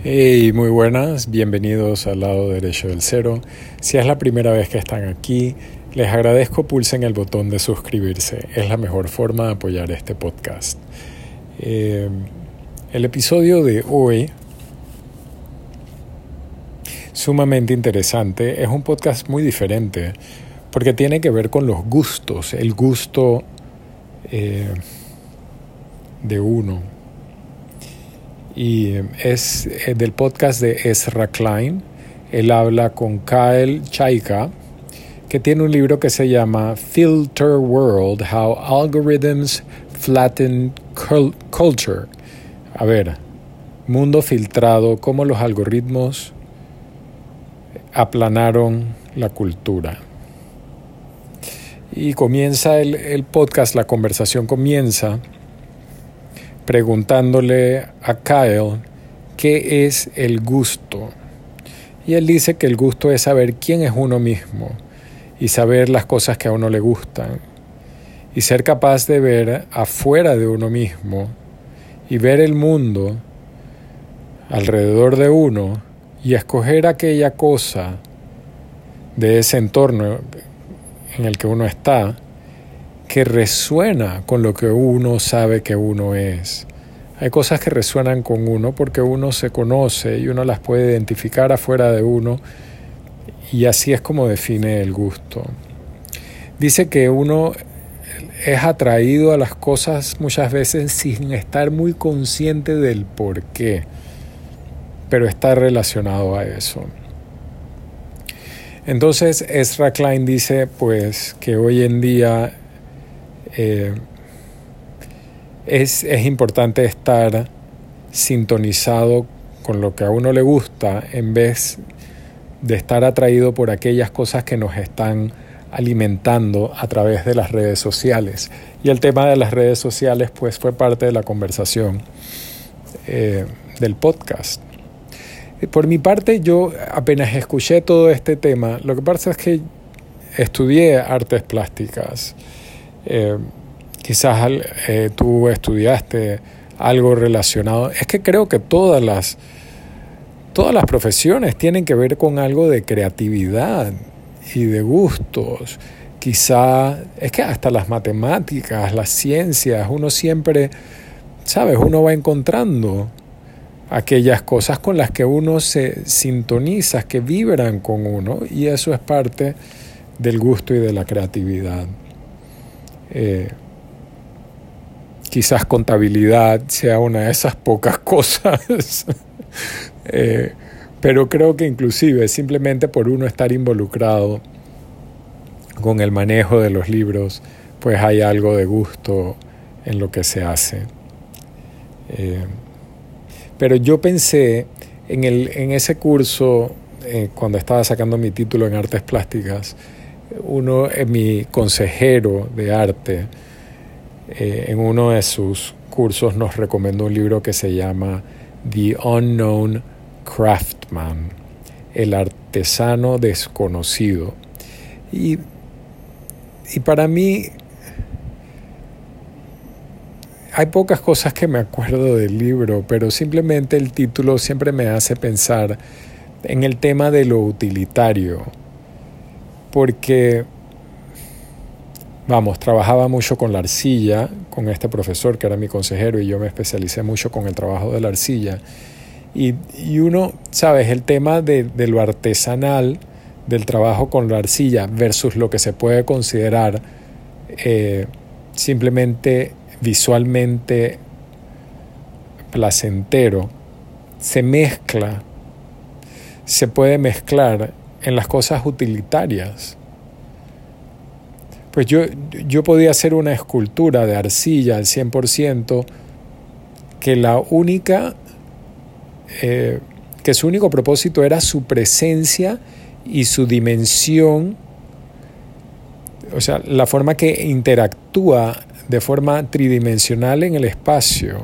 Hey, muy buenas, bienvenidos al lado derecho del cero. Si es la primera vez que están aquí, les agradezco pulsen el botón de suscribirse. Es la mejor forma de apoyar este podcast. El episodio de hoy, sumamente interesante, es un podcast muy diferente porque tiene que ver con los gustos, el gusto de uno. Y es del podcast de Ezra Klein. Él habla con Kyle Chayka, que tiene un libro que se llama Filter World, How Algorithms Flatten Culture. A ver, mundo filtrado, cómo los algoritmos aplanaron la cultura. Y comienza el podcast, la conversación comienza preguntándole a Kyle qué es el gusto. Y él dice que el gusto es saber quién es uno mismo y saber las cosas que a uno le gustan y ser capaz de ver afuera de uno mismo y ver el mundo alrededor de uno y escoger aquella cosa de ese entorno en el que uno está que resuena con lo que uno sabe que uno es. Hay cosas que resuenan con uno porque uno se conoce y uno las puede identificar afuera de uno, y así es como define el gusto. Dice que uno es atraído a las cosas muchas veces sin estar muy consciente del por qué, pero está relacionado a eso. Entonces Ezra Klein dice pues que hoy en día es importante estar sintonizado con lo que a uno le gusta en vez de estar atraído por aquellas cosas que nos están alimentando a través de las redes sociales. Y el tema de las redes sociales pues fue parte de la conversación del podcast. Por mi parte, yo apenas escuché todo este tema, lo que pasa es que estudié artes plásticas. Quizás tú estudiaste algo relacionado. Es que creo que todas las profesiones tienen que ver con algo de creatividad y de gustos. Quizá es que hasta las matemáticas, las ciencias, uno siempre, ¿sabes? Uno va encontrando aquellas cosas con las que uno se sintoniza, que vibran con uno, y eso es parte del gusto y de la creatividad. Quizás contabilidad sea una de esas pocas cosas, pero creo que inclusive simplemente por uno estar involucrado con el manejo de los libros, pues hay algo de gusto en lo que se hace. Pero yo pensé en ese curso, cuando estaba sacando mi título en artes plásticas, mi consejero de arte, en uno de sus cursos nos recomendó un libro que se llama The Unknown Craftsman, el artesano desconocido. Y para mí hay pocas cosas que me acuerdo del libro, pero simplemente el título siempre me hace pensar en el tema de lo utilitario, porque trabajaba mucho con la arcilla, con este profesor que era mi consejero, y yo me especialicé mucho con el trabajo de la arcilla. Y uno, ¿sabes? El tema de lo artesanal, del trabajo con la arcilla versus lo que se puede considerar simplemente visualmente placentero, se puede mezclar en las cosas utilitarias. Pues yo podía hacer una escultura de arcilla al 100%, que su único propósito era su presencia y su dimensión, o sea, la forma que interactúa de forma tridimensional en el espacio,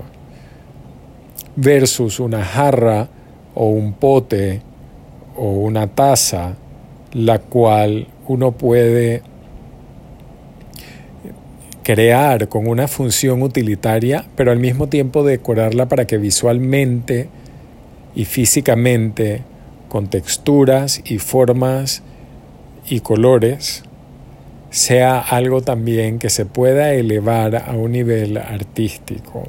versus una jarra o un pote o una taza, la cual uno puede crear con una función utilitaria, pero al mismo tiempo decorarla para que visualmente y físicamente con texturas y formas y colores, sea algo también que se pueda elevar a un nivel artístico.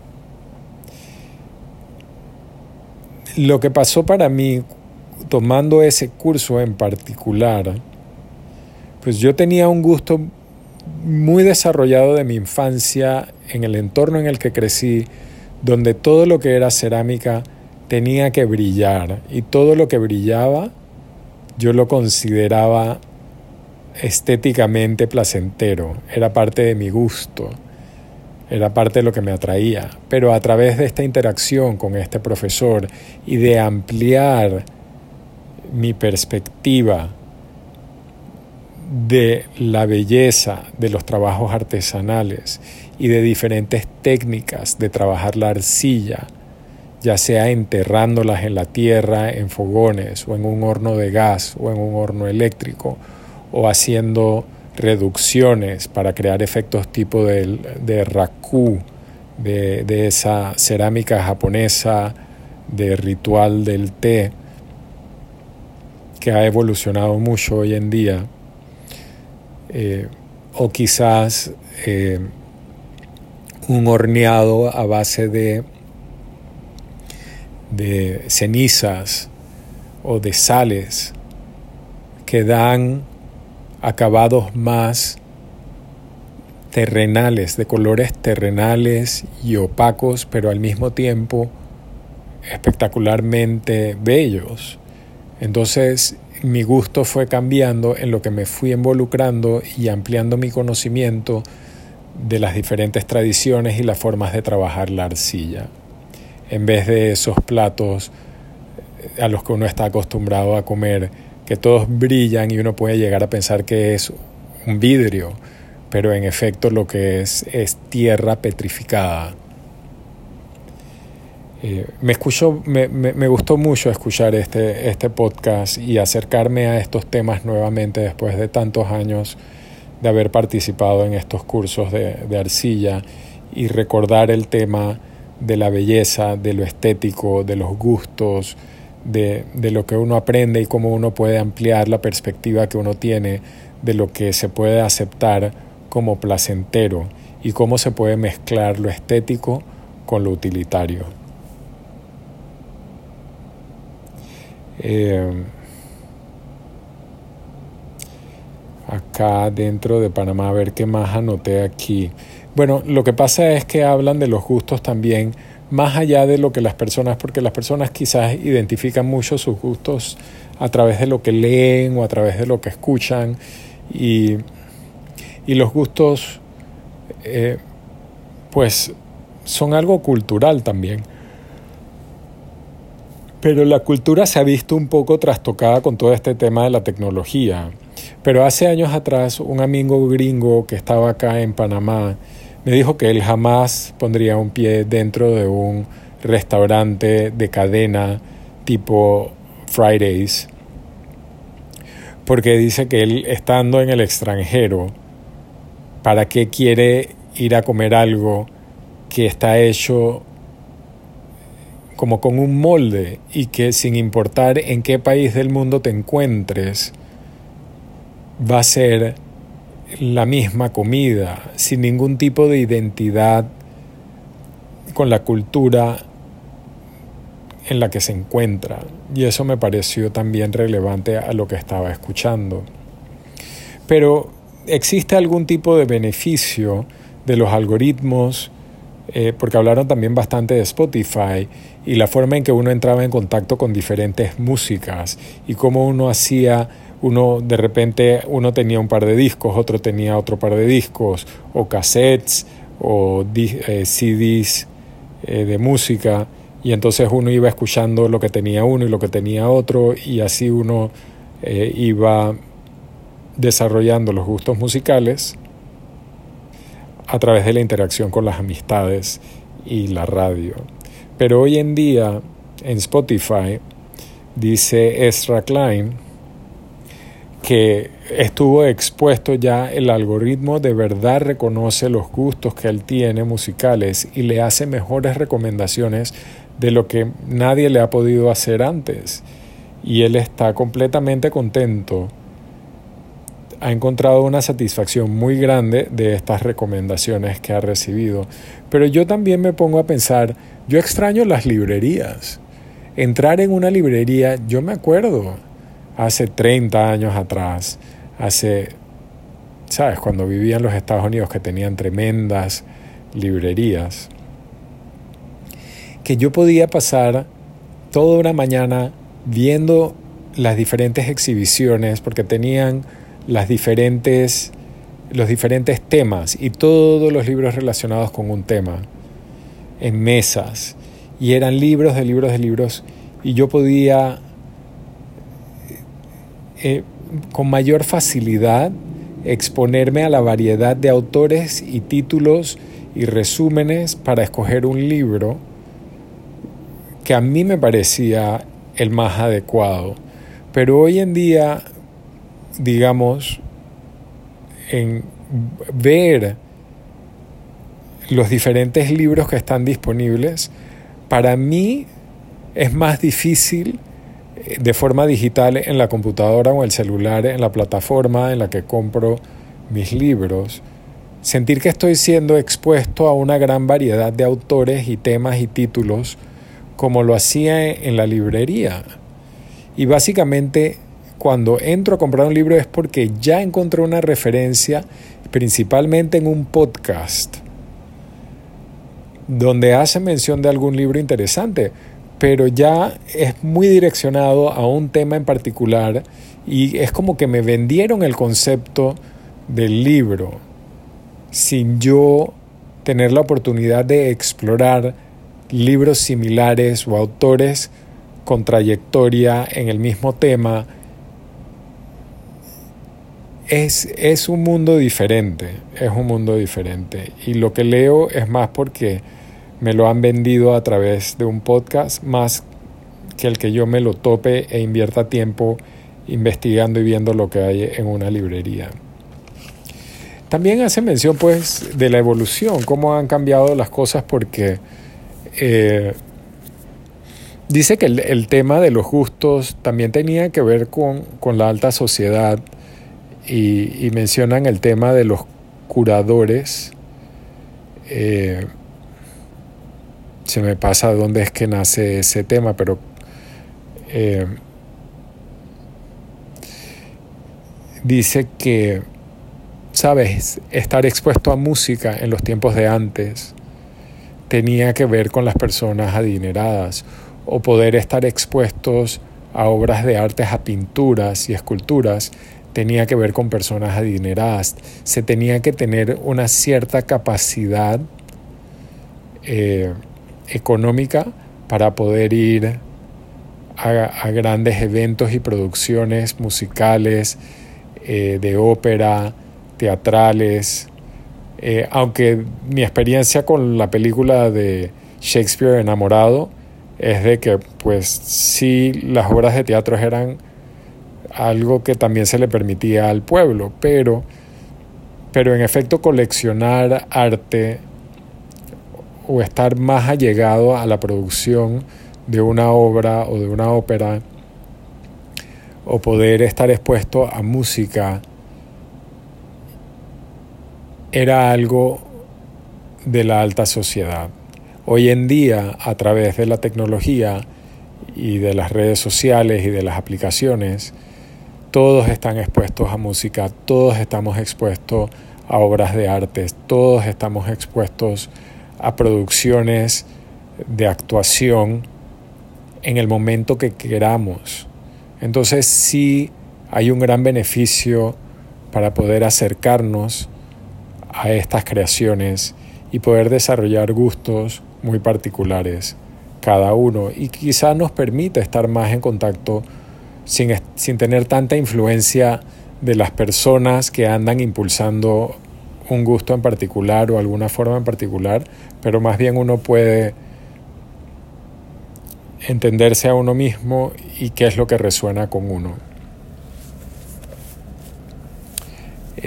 Lo que pasó para mí tomando ese curso en particular, pues yo tenía un gusto muy desarrollado de mi infancia en el entorno en el que crecí, donde todo lo que era cerámica tenía que brillar, y todo lo que brillaba yo lo consideraba estéticamente placentero, era parte de mi gusto, era parte de lo que me atraía. Pero a través de esta interacción con este profesor y de ampliar mi perspectiva de la belleza de los trabajos artesanales y de diferentes técnicas de trabajar la arcilla, ya sea enterrándolas en la tierra, en fogones, o en un horno de gas, o en un horno eléctrico, o haciendo reducciones para crear efectos tipo de raku, de esa cerámica japonesa de ritual del té, que ha evolucionado mucho hoy en día, o quizás un horneado a base de cenizas o de sales que dan acabados más terrenales, de colores terrenales y opacos, pero al mismo tiempo espectacularmente bellos. Entonces mi gusto fue cambiando en lo que me fui involucrando y ampliando mi conocimiento de las diferentes tradiciones y las formas de trabajar la arcilla, en vez de esos platos a los que uno está acostumbrado a comer, que todos brillan y uno puede llegar a pensar que es un vidrio, pero en efecto lo que es tierra petrificada. Me gustó mucho escuchar este podcast y acercarme a estos temas nuevamente después de tantos años de haber participado en estos cursos de arcilla, y recordar el tema de la belleza, de lo estético, de los gustos, de lo que uno aprende y cómo uno puede ampliar la perspectiva que uno tiene de lo que se puede aceptar como placentero y cómo se puede mezclar lo estético con lo utilitario. Acá dentro de Panamá, a ver qué más anoté aquí. Bueno, lo que pasa es que hablan de los gustos también, más allá de lo que las personas, porque las personas quizás identifican mucho sus gustos a través de lo que leen o a través de lo que escuchan, y los gustos pues son algo cultural también. Pero la cultura se ha visto un poco trastocada con todo este tema de la tecnología. Pero hace años atrás, un amigo gringo que estaba acá en Panamá me dijo que él jamás pondría un pie dentro de un restaurante de cadena tipo Fridays, porque dice que él, estando en el extranjero, ¿para qué quiere ir a comer algo que está hecho como con un molde, y que sin importar en qué país del mundo te encuentres, va a ser la misma comida, sin ningún tipo de identidad con la cultura en la que se encuentra? Y eso me pareció también relevante a lo que estaba escuchando. Pero ¿existe algún tipo de beneficio de los algoritmos? Porque hablaron también bastante de Spotify y la forma en que uno entraba en contacto con diferentes músicas, y cómo uno de repente uno tenía un par de discos, otro tenía otro par de discos, o cassettes, o CDs de música, y entonces uno iba escuchando lo que tenía uno y lo que tenía otro, y así uno iba desarrollando los gustos musicales a través de la interacción con las amistades y la radio. Pero hoy en día en Spotify, dice Ezra Klein, que estuvo expuesto ya, el algoritmo de verdad reconoce los gustos que él tiene musicales y le hace mejores recomendaciones de lo que nadie le ha podido hacer antes. Y él está completamente contento. Ha encontrado una satisfacción muy grande de estas recomendaciones que ha recibido. Pero yo también me pongo a pensar, yo extraño las librerías. Entrar en una librería, yo me acuerdo, hace 30 años atrás, ¿sabes? Cuando vivía en los Estados Unidos, que tenían tremendas librerías, que yo podía pasar toda una mañana viendo las diferentes exhibiciones, porque tenían los diferentes temas y todos los libros relacionados con un tema en mesas, y eran libros de libros, y yo podía con mayor facilidad exponerme a la variedad de autores y títulos y resúmenes para escoger un libro que a mí me parecía el más adecuado. Pero hoy en día, digamos, en ver los diferentes libros que están disponibles, para mí es más difícil de forma digital en la computadora o el celular, en la plataforma en la que compro mis libros, sentir que estoy siendo expuesto a una gran variedad de autores y temas y títulos como lo hacía en la librería. Y básicamente cuando entro a comprar un libro es porque ya encontré una referencia, principalmente en un podcast, donde hace mención de algún libro interesante, pero ya es muy direccionado a un tema en particular y es como que me vendieron el concepto del libro sin yo tener la oportunidad de explorar libros similares o autores con trayectoria en el mismo tema. Es un mundo diferente, y lo que leo es más porque me lo han vendido a través de un podcast, más que el que yo me lo tope e invierta tiempo investigando y viendo lo que hay en una librería. También hace mención pues de la evolución, cómo han cambiado las cosas, porque dice que el tema de los gustos también tenía que ver con la alta sociedad, y mencionan el tema de los curadores. Se me pasa dónde es que nace ese tema, pero dice que, ¿sabes?, estar expuesto a música en los tiempos de antes tenía que ver con las personas adineradas, o poder estar expuestos a obras de artes, a pinturas y esculturas, tenía que ver con personas adineradas. Se tenía que tener una cierta capacidad económica para poder ir a grandes eventos y producciones musicales, de ópera, teatrales. Aunque mi experiencia con la película de Shakespeare, Enamorado, es de que pues sí, las obras de teatro eran algo que también se le permitía al pueblo, pero en efecto coleccionar arte o estar más allegado a la producción de una obra o de una ópera, o poder estar expuesto a música, era algo de la alta sociedad. Hoy en día, a través de la tecnología y de las redes sociales y de las aplicaciones, todos están expuestos a música, todos estamos expuestos a obras de arte, todos estamos expuestos a producciones de actuación en el momento que queramos. Entonces sí hay un gran beneficio para poder acercarnos a estas creaciones y poder desarrollar gustos muy particulares cada uno, y quizá nos permita estar más en contacto sin tener tanta influencia de las personas que andan impulsando un gusto en particular o alguna forma en particular, pero más bien uno puede entenderse a uno mismo y qué es lo que resuena con uno.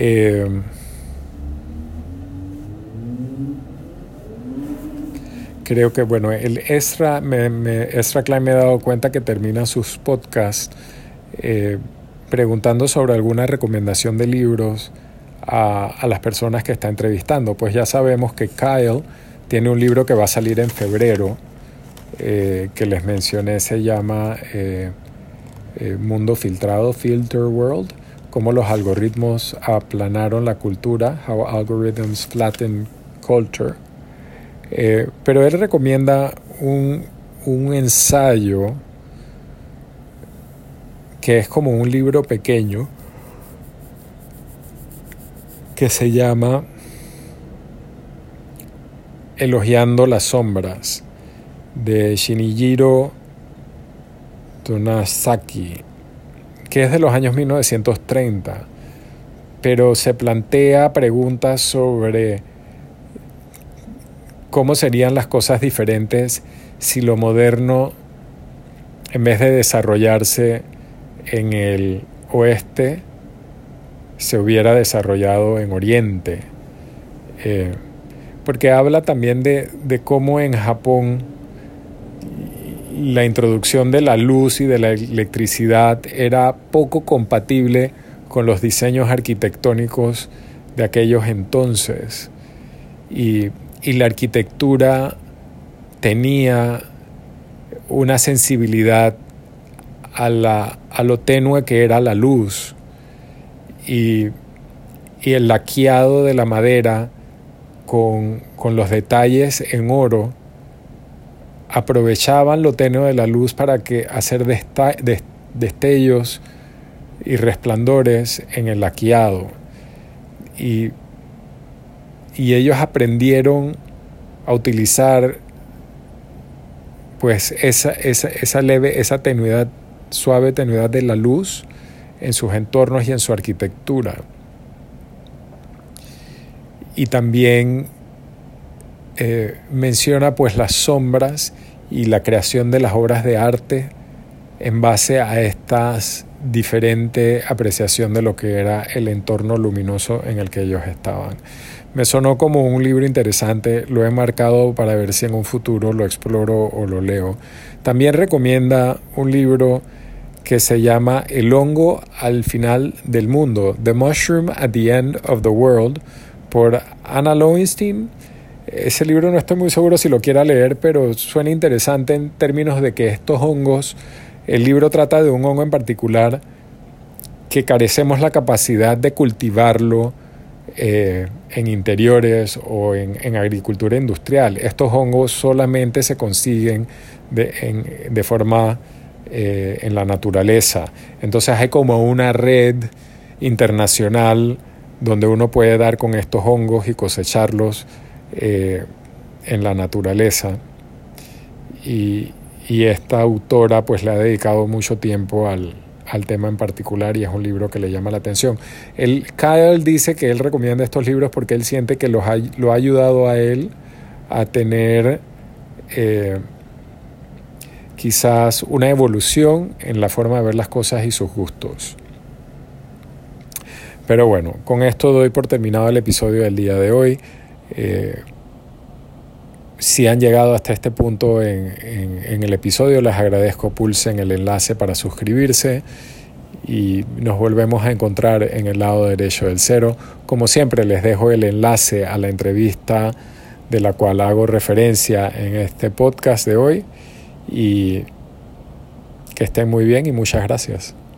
¿Qué Creo que, bueno, Ezra Klein me he dado cuenta que termina sus podcasts preguntando sobre alguna recomendación de libros a las personas que está entrevistando. Pues ya sabemos que Kyle tiene un libro que va a salir en febrero, que les mencioné, se llama Mundo Filtrado, Filter World, cómo los algoritmos aplanaron la cultura, How Algorithms Flatten Culture. Pero él recomienda un ensayo que es como un libro pequeño que se llama Elogiando las sombras, de Shinichiro Tonasaki, que es de los años 1930, pero se plantea preguntas sobre cómo serían las cosas diferentes si lo moderno, en vez de desarrollarse en el oeste, se hubiera desarrollado en Oriente. Porque habla también de cómo en Japón la introducción de la luz y de la electricidad era poco compatible con los diseños arquitectónicos de aquellos entonces. Y la arquitectura tenía una sensibilidad a lo tenue que era la luz, y el laqueado de la madera con los detalles en oro aprovechaban lo tenue de la luz para hacer destellos y resplandores en el laqueado, y ellos aprendieron a utilizar pues esa tenuidad, suave tenuidad de la luz en sus entornos y en su arquitectura. Y también menciona pues las sombras y la creación de las obras de arte en base a esta diferente apreciación de lo que era el entorno luminoso en el que ellos estaban. Me sonó como un libro interesante, lo he marcado para ver si en un futuro lo exploro o lo leo. También recomienda un libro que se llama El hongo al final del mundo, The Mushroom at the End of the World, por Anna Lowenstein. Ese libro no estoy muy seguro si lo quiera leer, pero suena interesante en términos de que estos hongos, el libro trata de un hongo en particular que carecemos la capacidad de cultivarlo en interiores o en agricultura industrial. Estos hongos solamente se consiguen de forma en la naturaleza. Entonces hay como una red internacional donde uno puede dar con estos hongos y cosecharlos en la naturaleza. Y esta autora pues le ha dedicado mucho tiempo al tema en particular, y es un libro que le llama la atención. Kyle dice que él recomienda estos libros porque él siente que lo ha ayudado a él a tener quizás una evolución en la forma de ver las cosas y sus gustos. Pero bueno, con esto doy por terminado el episodio del día de hoy. Si han llegado hasta este punto en el episodio, les agradezco. Pulsen el enlace para suscribirse y nos volvemos a encontrar en el lado derecho del cero. Como siempre, les dejo el enlace a la entrevista de la cual hago referencia en este podcast de hoy, y que estén muy bien y muchas gracias.